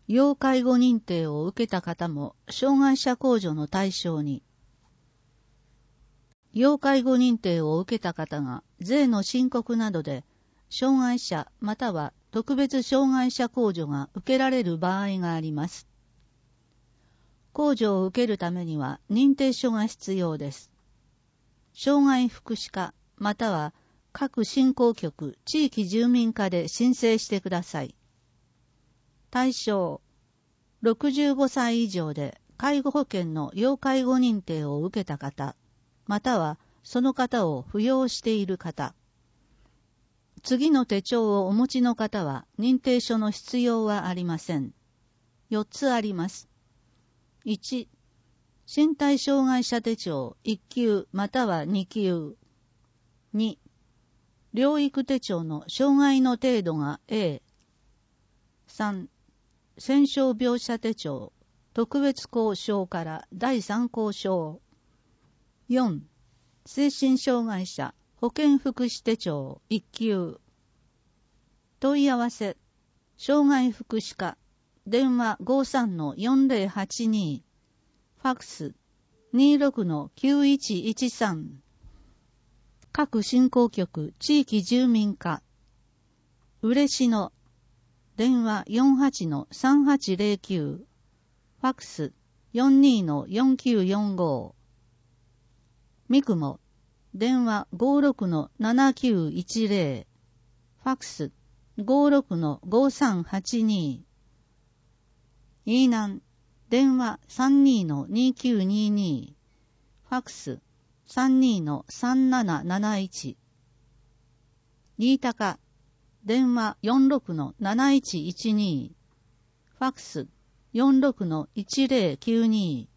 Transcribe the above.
要介護認定を受けた方も障害者控除の対象に。要介護認定を受けた方が税の申告などで障害者または特別障害者控除が受けられる場合があります。控除を受けるためには認定書が必要です。障害福祉課または各振興局、地域住民課で申請してください。対象、65歳以上で介護保険の要介護認定を受けた方、またはその方を扶養している方。次の手帳をお持ちの方は認定書の必要はありません。4つあります。1、身体障害者手帳1級または2級。2、療育手帳の障害の程度が A。3、戦傷病者手帳特別交渉から第3交渉。4、精神障害者保健福祉手帳1級。問い合わせ、障害福祉課、電話 53-4082、ファックス 26-9113。各振興局、地域住民課、嬉野、電話 48-3809、ファックス 42-4945。三雲、電話 56-7910、ファックス 56-5382。飯南、電話 32-2922、ファックス 32-3771。新高、電話 46-7112、ファックス 46-1092。